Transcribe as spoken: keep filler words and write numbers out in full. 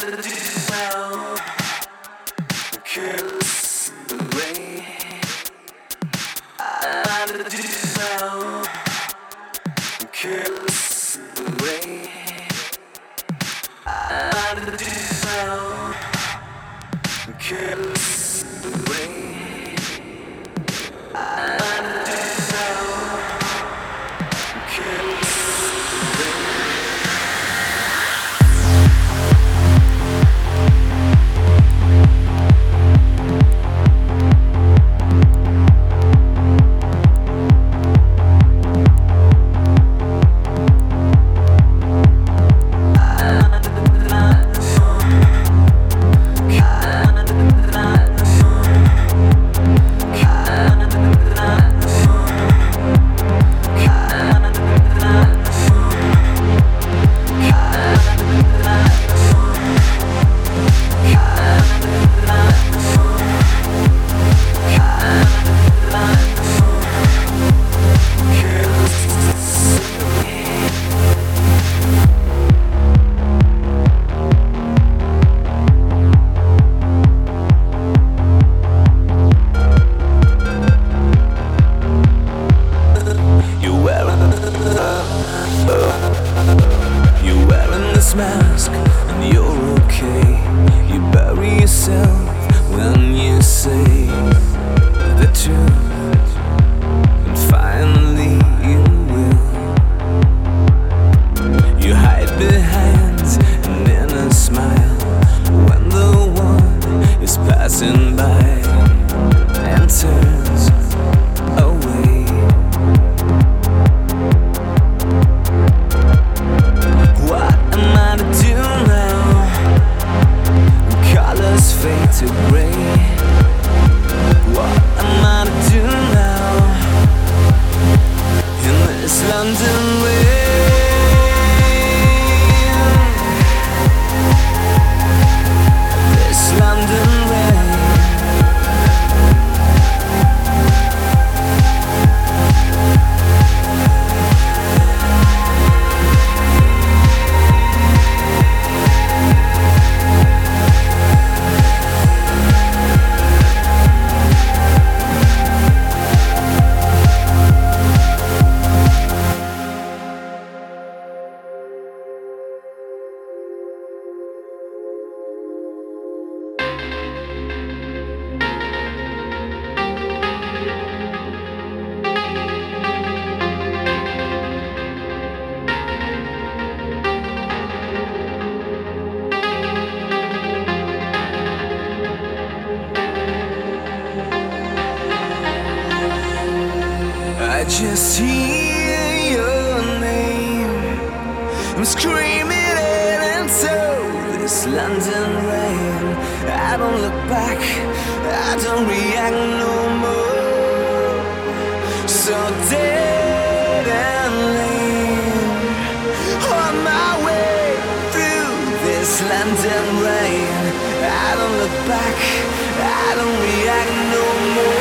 Mask and you're okay. You bury yourself when you say the truth, and finally you will. You hide behind an inner smile when the one is passing by and turns away. What am I to do now? Colors fade to gray. What am I to do now in this London rain? This London rain. I just hear your name. I'm screaming it into this London rain. I don't look back, I don't react no more. So dead and lame, on my way through this London rain. I don't look back, I don't react no more.